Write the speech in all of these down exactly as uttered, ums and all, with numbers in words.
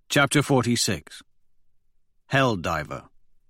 Chapter forty-six. Helldiver.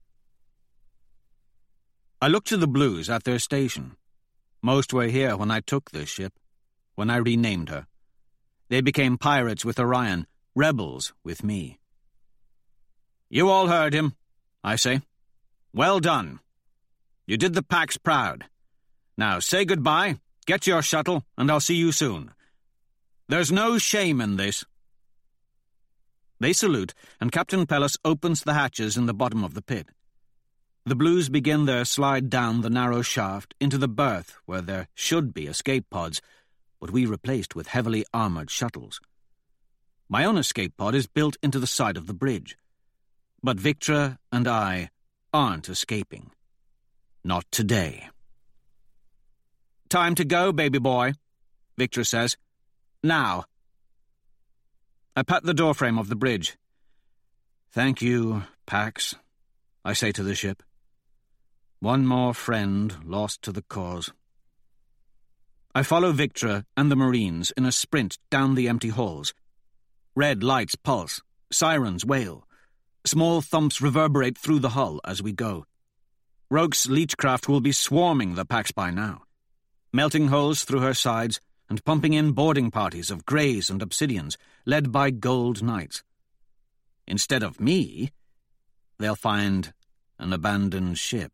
I looked to the Blues at their station. Most were here when I took this ship, when I renamed her. They became pirates with Orion, rebels with me. You all heard him, I say. Well done. You did the Pax proud. Now say goodbye, get your shuttle, and I'll see you soon. There's no shame in this. They salute, and Captain Pellis opens the hatches in the bottom of the pit. The Blues begin their slide down the narrow shaft into the berth where there should be escape pods, but we replaced with heavily armoured shuttles. My own escape pod is built into the side of the bridge. But Victra and I aren't escaping. Not today. Time to go, baby boy, Victra says. Now. I pat the doorframe of the bridge. Thank you, Pax, I say to the ship. One more friend lost to the cause. I follow Victra and the Marines in a sprint down the empty halls. Red lights pulse, sirens wail. Small thumps reverberate through the hull as we go. Roke's Leechcraft will be swarming the Pax by now, melting holes through her sides and pumping in boarding parties of greys and obsidians, led by gold knights. Instead of me, they'll find an abandoned ship.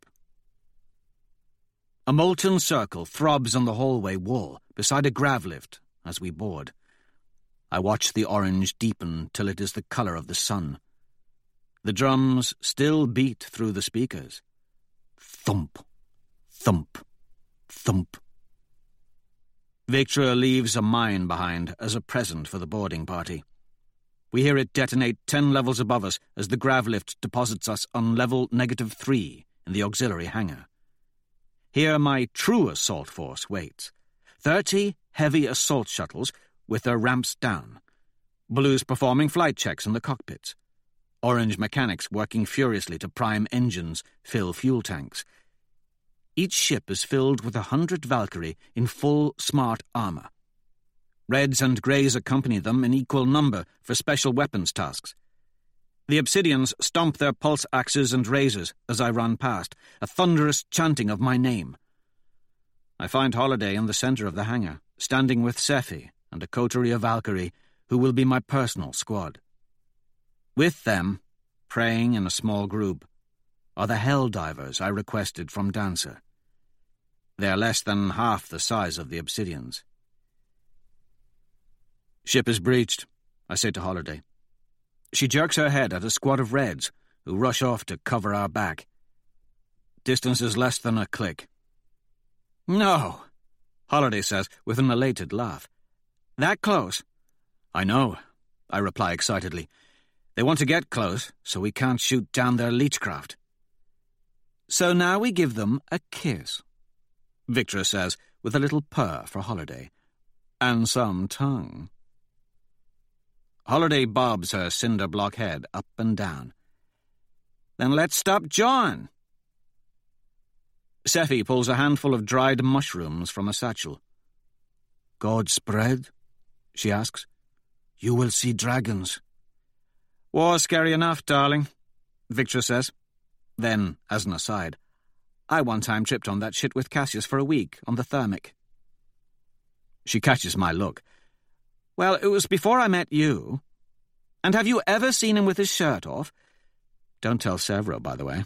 A molten circle throbs on the hallway wall beside a grav lift as we board. I watch the orange deepen till it is the colour of the sun. The drums still beat through the speakers. Thump, thump, thump. Victra leaves a mine behind as a present for the boarding party. We hear it detonate ten levels above us as the grav lift deposits us on level negative three in the auxiliary hangar. Here my true assault force waits. Thirty heavy assault shuttles with their ramps down. Blues performing flight checks in the cockpits. Orange mechanics working furiously to prime engines, fill fuel tanks. Each ship is filled with a hundred Valkyrie in full smart armour. Reds and greys accompany them in equal number for special weapons tasks. The Obsidians stomp their pulse axes and razors as I run past, a thunderous chanting of my name. I find Holiday in the centre of the hangar, standing with Sephi and a coterie of Valkyrie, who will be my personal squad. With them, praying in a small group, are the Helldivers I requested from Dancer. They are less than half the size of the Obsidians. Ship is breached, I say to Holiday. She jerks her head at a squad of Reds, who rush off to cover our back. Distance is less than a click. No, Holiday says with an elated laugh. That close? I know, I reply excitedly. They want to get close, so we can't shoot down their Leechcraft. So now we give them a kiss, Victra says, with a little purr for Holiday. And some tongue. Holiday bobs her cinder block head up and down. Then let's stop jawing. Sephi pulls a handful of dried mushrooms from a satchel. God spread? She asks. You will see dragons. War's scary enough, darling, Victra says. Then, as an aside, I one time tripped on that shit with Cassius for a week on the thermic. She catches my look. Well, it was before I met you. And have you ever seen him with his shirt off? Don't tell Severo, by the way.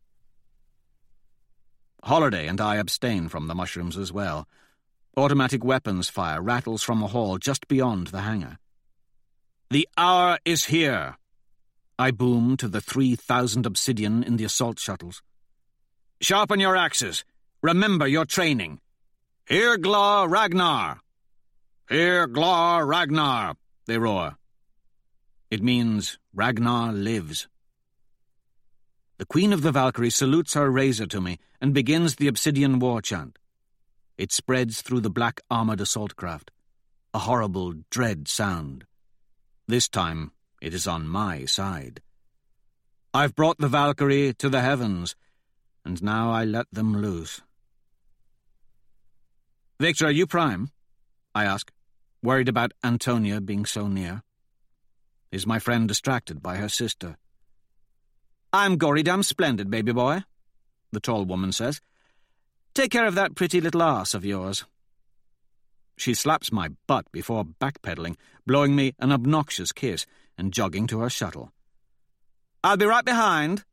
Holiday and I abstain from the mushrooms as well. Automatic weapons fire rattles from a hall just beyond the hangar. The hour is here, I boom to the three thousand Obsidian in the assault shuttles. Sharpen your axes. Remember your training. Hear Glaw Ragnar. Hear Glaw Ragnar, they roar. It means Ragnar lives. The Queen of the Valkyrie salutes her razor to me and begins the Obsidian war chant. It spreads through the black armoured assault craft. A horrible, dread sound. This time, it is on my side. I've brought the Valkyrie to the heavens, and now I let them loose. Victor, are you prime? I ask, worried about Antonia being so near. Is my friend distracted by her sister? I'm gory damn splendid, baby boy, the tall woman says. Take care of that pretty little arse of yours. She slaps my butt before backpedaling, blowing me an obnoxious kiss, and jogging to her shuttle. I'll be right behind.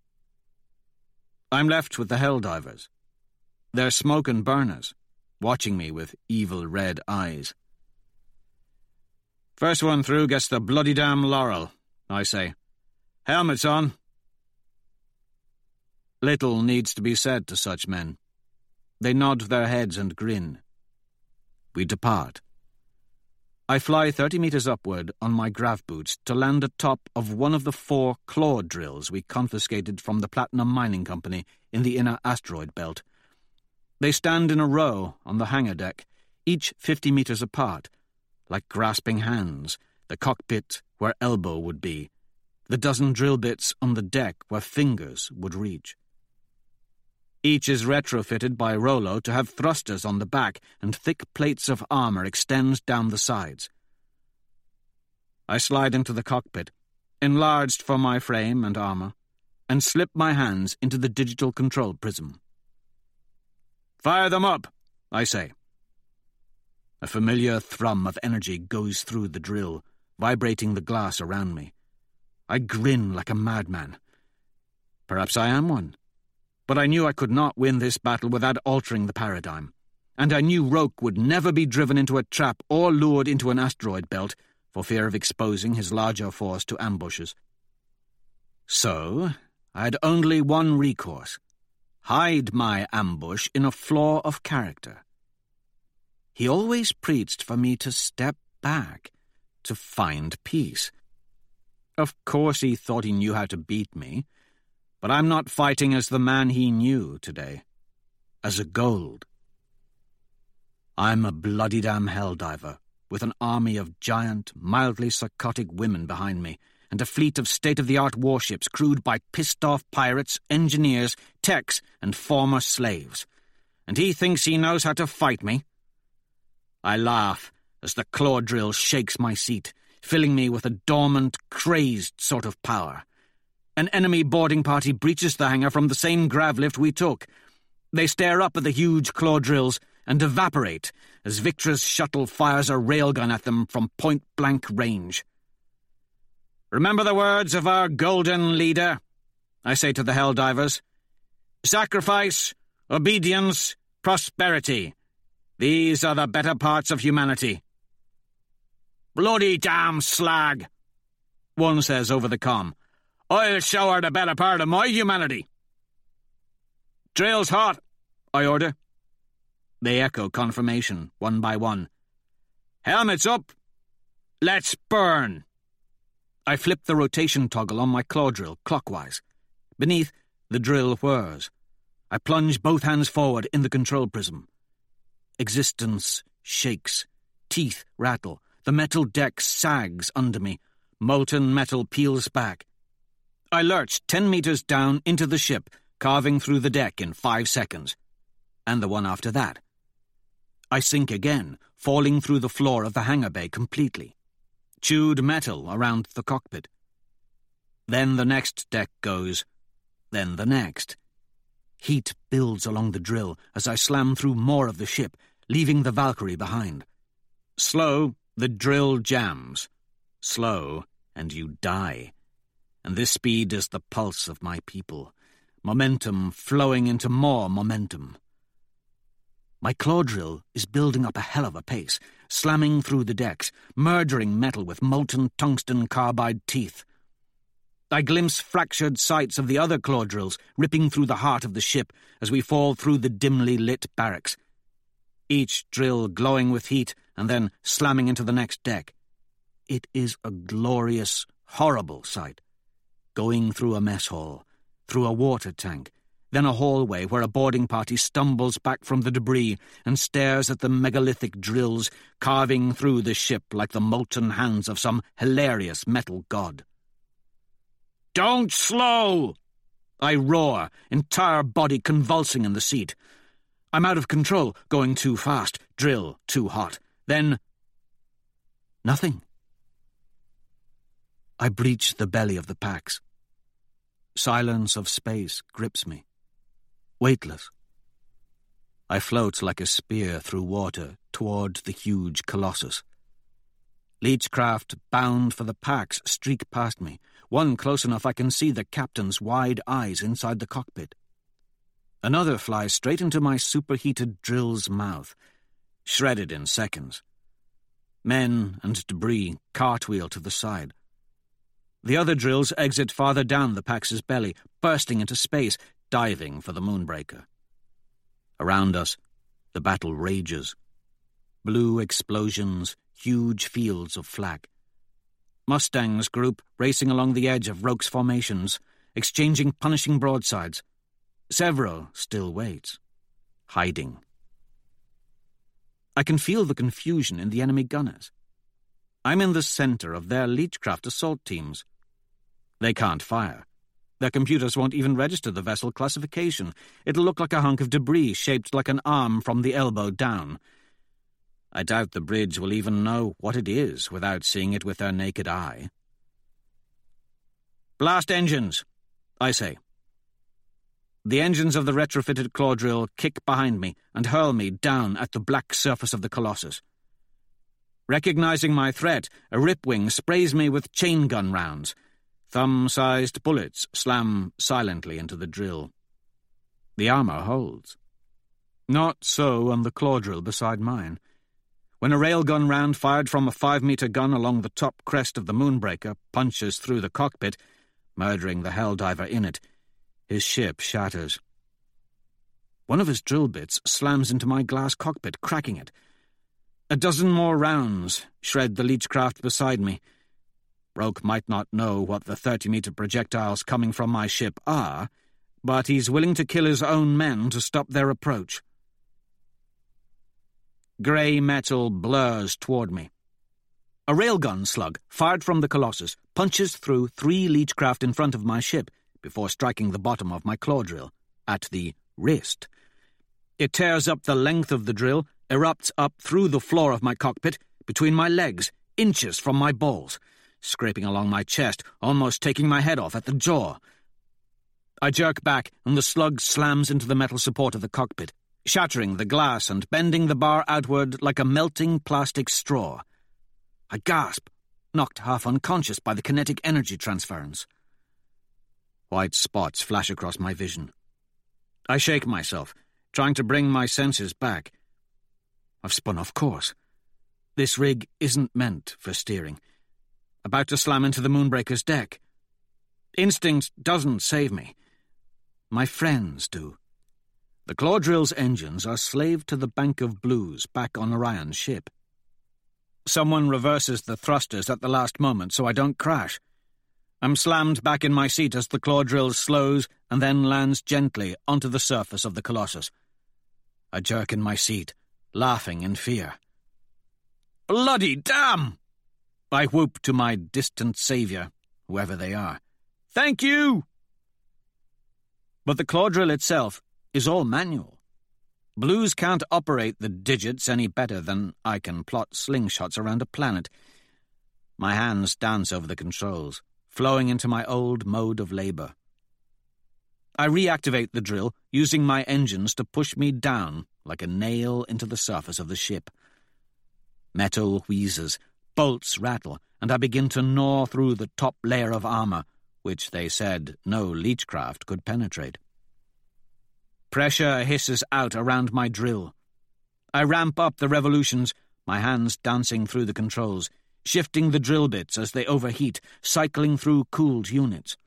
I'm left with the Helldivers. They're smoke and burners, watching me with evil red eyes. First one through gets the bloody damn laurel, I say. Helmets on. Little needs to be said to such men. They nod their heads and grin. We depart. I fly thirty metres upward on my grav boots to land atop of one of the four claw drills we confiscated from the Platinum Mining Company in the inner asteroid belt. They stand in a row on the hangar deck, each fifty metres apart, like grasping hands, the cockpit where elbow would be, the dozen drill bits on the deck where fingers would reach. Each is retrofitted by Rollo to have thrusters on the back and thick plates of armour extend down the sides. I slide into the cockpit, enlarged for my frame and armour, and slip my hands into the digital control prism. Fire them up, I say. A familiar thrum of energy goes through the drill, vibrating the glass around me. I grin like a madman. Perhaps I am one. But I knew I could not win this battle without altering the paradigm. And I knew Roke would never be driven into a trap or lured into an asteroid belt for fear of exposing his larger force to ambushes. So, I had only one recourse. Hide my ambush in a flaw of character. He always preached for me to step back, to find peace. Of course he thought he knew how to beat me, but I'm not fighting as the man he knew today, as a Gold. I'm a bloody damn Helldiver, with an army of giant, mildly psychotic women behind me, and a fleet of state-of-the-art warships crewed by pissed-off pirates, engineers, techs, and former slaves. And he thinks he knows how to fight me? I laugh as the claw drill shakes my seat, filling me with a dormant, crazed sort of power. An enemy boarding party breaches the hangar from the same grav lift we took. They stare up at the huge claw drills and evaporate as Victra's shuttle fires a railgun at them from point-blank range. Remember the words of our golden leader, I say to the Helldivers. Sacrifice, obedience, prosperity. These are the better parts of humanity. Bloody damn slag, one says over the comm. I'll show her the better part of my humanity. Drill's hot, I order. They echo confirmation, one by one. Helmets up. Let's burn. I flip the rotation toggle on my claw drill clockwise. Beneath, the drill whirs. I plunge both hands forward in the control prism. Existence shakes. Teeth rattle. The metal deck sags under me. Molten metal peels back. I lurch ten meters down into the ship, carving through the deck in five seconds. And the one after that. I sink again, falling through the floor of the hangar bay completely. Chewed metal around the cockpit. Then the next deck goes. Then the next. Heat builds along the drill as I slam through more of the ship, leaving the Valkyrie behind. Slow, the drill jams. Slow, and you die. And this speed is the pulse of my people. Momentum flowing into more momentum. My claw drill is building up a hell of a pace, slamming through the decks, murdering metal with molten tungsten carbide teeth. I glimpse fractured sights of the other claw drills ripping through the heart of the ship as we fall through the dimly lit barracks. Each drill glowing with heat and then slamming into the next deck. It is a glorious, horrible sight. Going through a mess hall, through a water tank, then a hallway where a boarding party stumbles back from the debris and stares at the megalithic drills carving through the ship like the molten hands of some hilarious metal god. Don't slow! I roar, entire body convulsing in the seat. I'm out of control, going too fast, drill too hot. Then... nothing. I breach the belly of the Pax. Silence of space grips me, weightless. I float like a spear through water toward the huge colossus. Leechcraft bound for the Pax streak past me, one close enough I can see the captain's wide eyes inside the cockpit. Another flies straight into my superheated drill's mouth, shredded in seconds. Men and debris cartwheel to the side. The other drills exit farther down the Pax's belly, bursting into space, diving for the Moonbreaker. Around us, the battle rages. Blue explosions, huge fields of flak. Mustangs group racing along the edge of Roke's formations, exchanging punishing broadsides. Severo still waits, hiding. I can feel the confusion in the enemy gunners. I'm in the center of their Leechcraft assault teams. They can't fire. Their computers won't even register the vessel classification. It'll look like a hunk of debris shaped like an arm from the elbow down. I doubt the bridge will even know what it is without seeing it with their naked eye. Blast engines, I say. The engines of the retrofitted claw drill kick behind me and hurl me down at the black surface of the Colossus. Recognizing my threat, a Ripwing sprays me with chain gun rounds. Thumb-sized bullets slam silently into the drill. The armor holds. Not so on the claw drill beside mine. When a railgun round fired from a five-meter gun along the top crest of the Moonbreaker punches through the cockpit, murdering the Helldiver in it, his ship shatters. One of his drill bits slams into my glass cockpit, cracking it. A dozen more rounds shred the Leechcraft beside me. Roke might not know what the thirty-meter projectiles coming from my ship are, but he's willing to kill his own men to stop their approach. Grey metal blurs toward me. A railgun slug, fired from the Colossus, punches through three Leechcraft in front of my ship before striking the bottom of my claw drill, at the wrist. It tears up the length of the drill, erupts up through the floor of my cockpit, between my legs, inches from my balls, scraping along my chest, almost taking my head off at the jaw. I jerk back, and the slug slams into the metal support of the cockpit, shattering the glass and bending the bar outward like a melting plastic straw. I gasp, knocked half unconscious by the kinetic energy transference. White spots flash across my vision. I shake myself, trying to bring my senses back. I've spun off course. This rig isn't meant for steering. About to slam into the Moonbreaker's deck. Instinct doesn't save me. My friends do. The claw drill's engines are slave to the bank of blues back on Orion's ship. Someone reverses the thrusters at the last moment so I don't crash. I'm slammed back in my seat as the claw drill slows and then lands gently onto the surface of the Colossus. I jerk in my seat, laughing in fear. Bloody damn! I whoop to my distant savior, whoever they are. Thank you! But the claw drill itself is all manual. Blues can't operate the digits any better than I can plot slingshots around a planet. My hands dance over the controls, flowing into my old mode of labor. I reactivate the drill, using my engines to push me down like a nail into the surface of the ship. Metal wheezes, bolts rattle, and I begin to gnaw through the top layer of armor, which they said no Leechcraft could penetrate. Pressure hisses out around my drill. I ramp up the revolutions, my hands dancing through the controls, shifting the drill bits as they overheat, cycling through cooled units.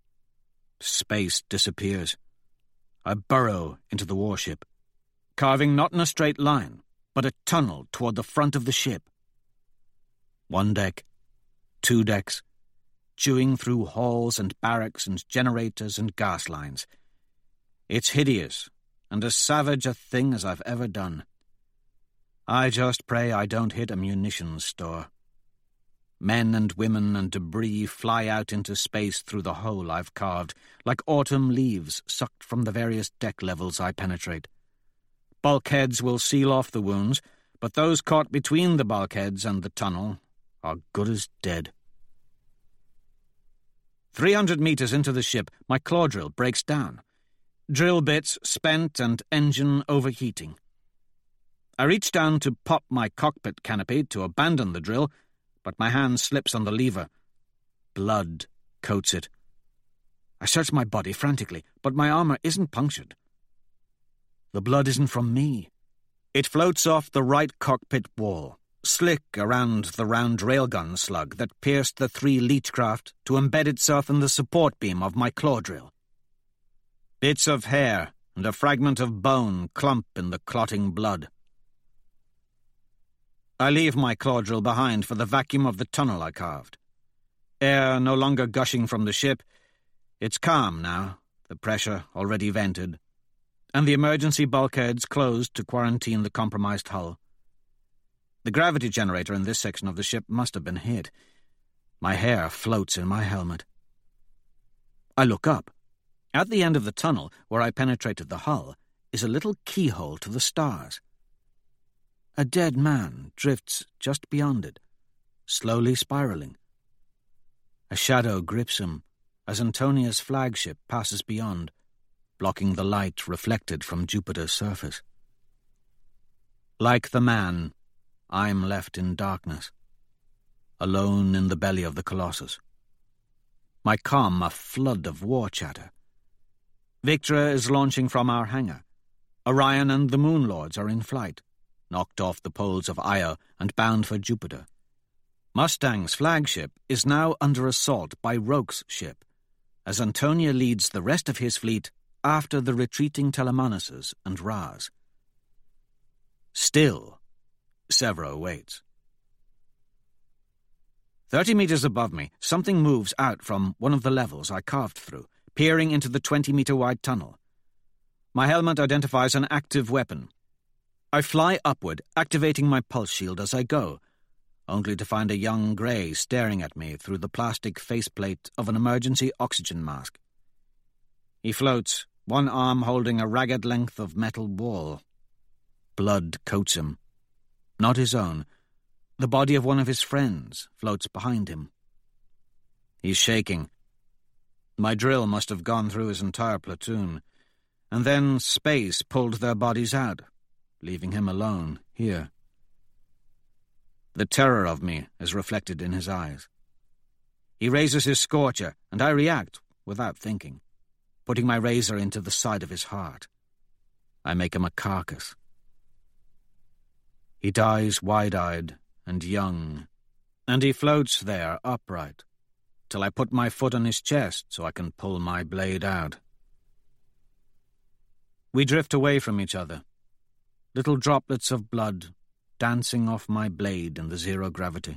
Space disappears. I burrow into the warship, carving not in a straight line, but a tunnel toward the front of the ship. One deck, two decks, chewing through halls and barracks and generators and gas lines. It's hideous, and as savage a thing as I've ever done. I just pray I don't hit a munitions store. Men and women and debris fly out into space through the hole I've carved, like autumn leaves sucked from the various deck levels I penetrate. Bulkheads will seal off the wounds, but those caught between the bulkheads and the tunnel are good as dead. Three hundred meters into the ship, my claw drill breaks down. Drill bits spent and engine overheating. I reach down to pop my cockpit canopy to abandon the drill, but my hand slips on the lever. Blood coats it. I search my body frantically, but my armor isn't punctured. The blood isn't from me. It floats off the right cockpit wall, slick around the round railgun slug that pierced the three Leechcraft to embed itself in the support beam of my claw drill. Bits of hair and a fragment of bone clump in the clotting blood. I leave my claw drill behind for the vacuum of the tunnel I carved. Air no longer gushing from the ship. It's calm now, the pressure already vented, and the emergency bulkheads closed to quarantine the compromised hull. The gravity generator in this section of the ship must have been hit. My hair floats in my helmet. I look up. At the end of the tunnel, where I penetrated the hull, is a little keyhole to the stars. A dead man drifts just beyond it, slowly spiraling. A shadow grips him as Antonia's flagship passes beyond, blocking the light reflected from Jupiter's surface. Like the man, I'm left in darkness, alone in the belly of the Colossus. My comm a flood of war chatter. Victra is launching from our hangar. Orion and the Moon Lords are in flight, knocked off the poles of Io and bound for Jupiter. Mustang's flagship is now under assault by Roke's ship, as Antonia leads the rest of his fleet after the retreating Telemanus's and Ra's. Still, Severo waits. Thirty meters above me, something moves out from one of the levels I carved through, peering into the twenty-meter-wide tunnel. My helmet identifies an active weapon. I fly upward, activating my pulse shield as I go, only to find a young grey staring at me through the plastic faceplate of an emergency oxygen mask. He floats, one arm holding a ragged length of metal wall. Blood coats him. Not his own. The body of one of his friends floats behind him. He's shaking. My drill must have gone through his entire platoon, and then space pulled their bodies out, leaving him alone here. The terror of me is reflected in his eyes. He raises his scorcher, and I react without thinking, putting my razor into the side of his heart. I make him a carcass. He dies wide-eyed and young, and he floats there upright, till I put my foot on his chest so I can pull my blade out. We drift away from each other, little droplets of blood dancing off my blade in the zero gravity.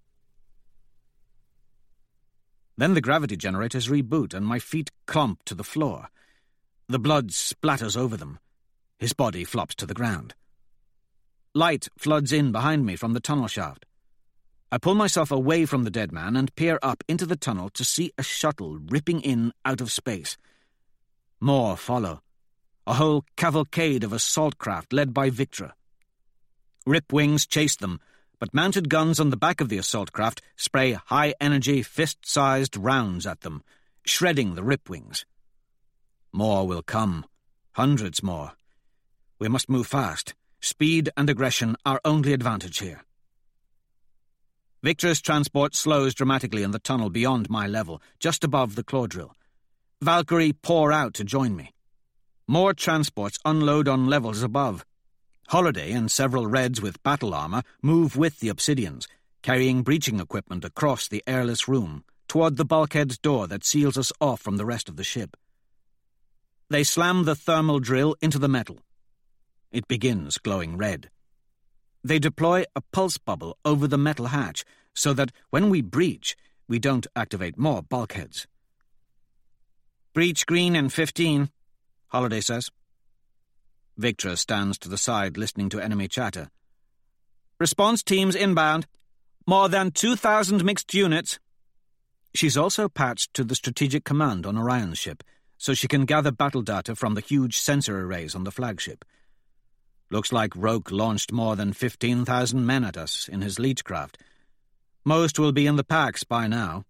Then the gravity generators reboot and my feet clump to the floor. The blood splatters over them. His body flops to the ground. Light floods in behind me from the tunnel shaft. I pull myself away from the dead man and peer up into the tunnel to see a shuttle ripping in out of space. More follow. A whole cavalcade of assault craft led by Victra. Rip wings chase them, but mounted guns on the back of the assault craft spray high-energy, fist-sized rounds at them, shredding the Rip wings. More will come. Hundreds more. We must move fast. Speed and aggression are only advantage here. Victra's transport slows dramatically in the tunnel beyond my level, just above the claw drill. Valkyrie pour out to join me. More transports unload on levels above. Holiday and several Reds with battle armor move with the Obsidians, carrying breaching equipment across the airless room, toward the bulkhead's door that seals us off from the rest of the ship. They slam the thermal drill into the metal. It begins glowing red. They deploy a pulse bubble over the metal hatch so that when we breach, we don't activate more bulkheads. "Breach green in fifteen, Holiday says. Victra stands to the side listening to enemy chatter. "Response teams inbound. More than two thousand mixed units." She's also patched to the strategic command on Orion's ship, so she can gather battle data from the huge sensor arrays on the flagship. Looks like Roke launched more than fifteen thousand men at us in his Leechcraft. Most will be in the packs by now.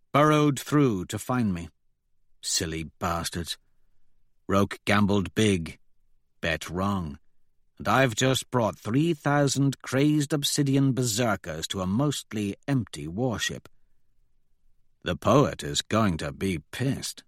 burrowed through to find me. Silly bastards. Roke gambled big, bet wrong, and I've just brought three thousand crazed obsidian berserkers to a mostly empty warship. The poet is going to be pissed.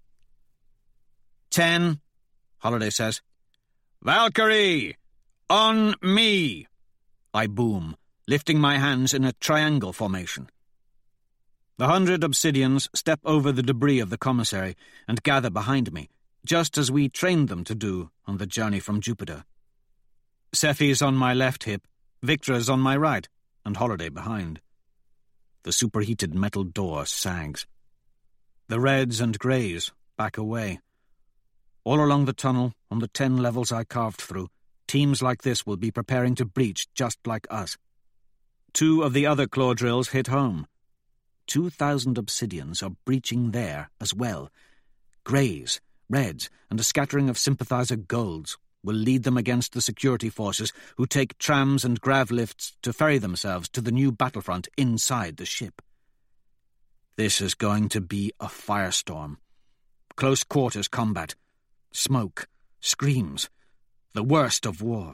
Ten, Holiday says. Valkyrie! On me! I boom, lifting my hands in a triangle formation. The hundred obsidians step over the debris of the commissary and gather behind me, just as we trained them to do on the journey from Jupiter. Seffi's on my left hip, Victra's on my right, and Holiday behind. The superheated metal door sags. The reds and greys back away. All along the tunnel, on the ten levels I carved through, teams like this will be preparing to breach just like us. Two of the other claw drills hit home. Two thousand obsidians are breaching there as well. Greys, reds, and a scattering of sympathizer golds will lead them against the security forces who take trams and grav lifts to ferry themselves to the new battlefront inside the ship. This is going to be a firestorm. Close quarters combat. Smoke. Screams. The worst of war.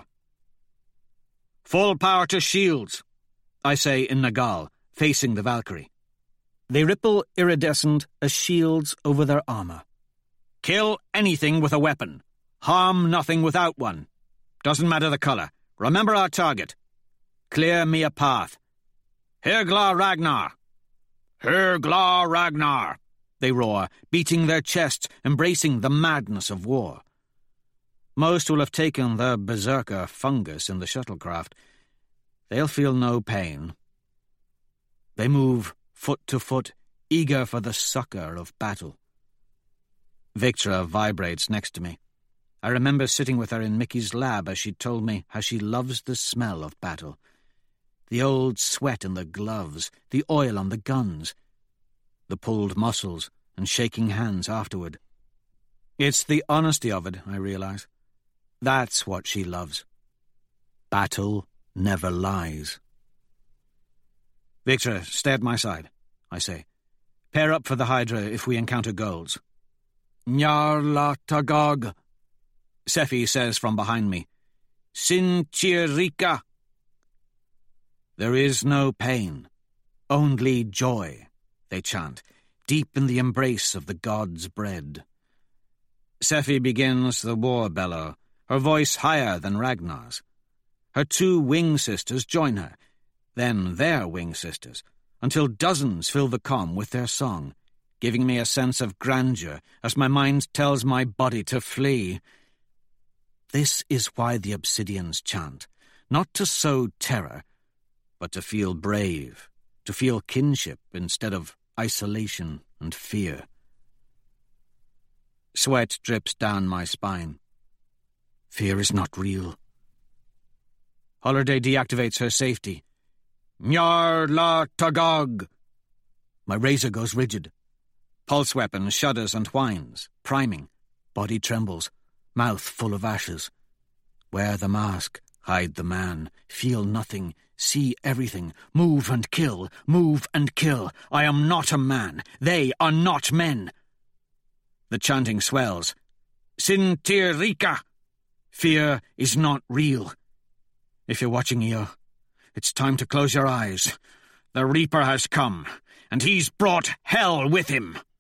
Full power to shields, I say in Nagal, facing the Valkyrie. They ripple iridescent as shields over their armor. Kill anything with a weapon. Harm nothing without one. Doesn't matter the color. Remember our target. Clear me a path. Hergla Ragnar! Hergla Ragnar! They roar, beating their chests, embracing the madness of war. Most will have taken their berserker fungus in the shuttlecraft. They'll feel no pain. They move foot to foot, eager for the succor of battle. Victra vibrates next to me. I remember sitting with her in Mickey's lab as she told me how she loves the smell of battle. The old sweat in the gloves, the oil on the guns, the pulled muscles and shaking hands afterward. It's the honesty of it, I realize. That's what she loves. Battle never lies. Victra, stay at my side, I say. Pair up for the Hydra if we encounter golds. Nyarlathotep, Seffi says from behind me. Sinchirika. There is no pain, only joy, they chant, deep in the embrace of the god's bread. Seffi begins the war bellow, her voice higher than Ragnar's. Her two wing sisters join her, then their wing sisters, until dozens fill the comm with their song, giving me a sense of grandeur as my mind tells my body to flee. This is why the obsidians chant, not to sow terror, but to feel brave, to feel kinship instead of isolation and fear. Sweat drips down my spine. Fear is not real. Holiday deactivates her safety. Nyarlathotep! My razor goes rigid. Pulse weapon shudders and whines, priming. Body trembles, mouth full of ashes. Wear the mask, hide the man, feel nothing, see everything, move and kill, move and kill. I am not a man. They are not men. The chanting swells. Sinchirika! Fear is not real. If you're watching Io, it's time to close your eyes. The Reaper has come, and he's brought hell with him.